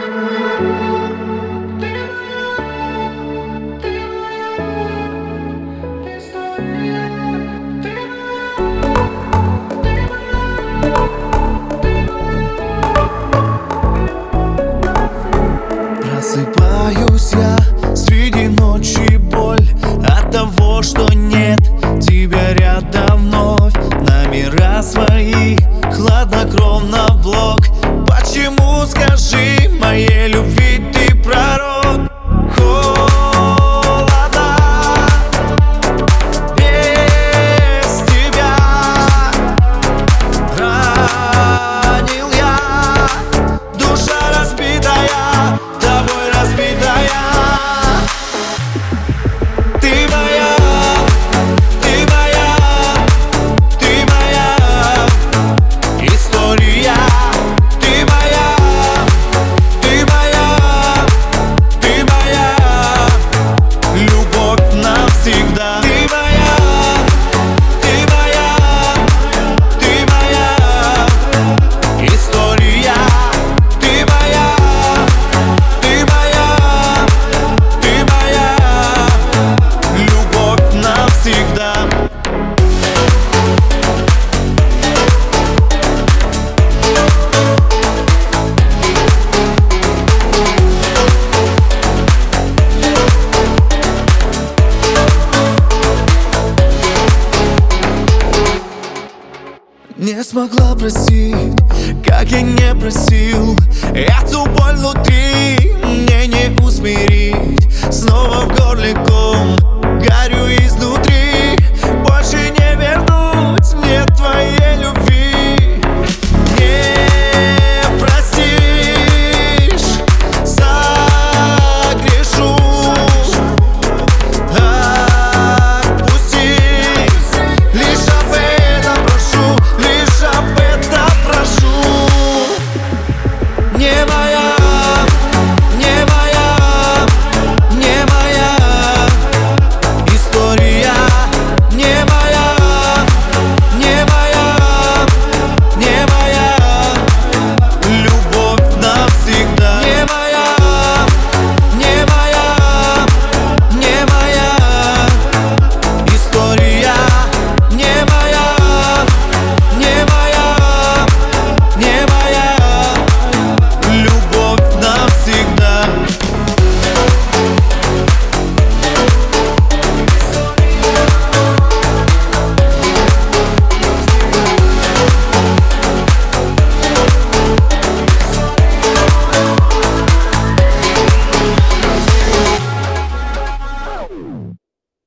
Просыпаюсь я среди ночи, боль от того, что нет тебя рядом вновь. Номера свои хладнокровно в блок. Почему, скажи, моей любви ты пророк? Холодно без тебя, ранил я, душа разбитая, тобой разбитая. Ты моя, ты моя, ты моя история. Ты моя, ты моя, ты моя любовь навсегда. Ты моя, ты моя, ты моя история. Ты моя, ты моя, ты моя любовь навсегда. Не смогла простить, как я не просил. Эту боль внутри мне не усмирить. Снова в горле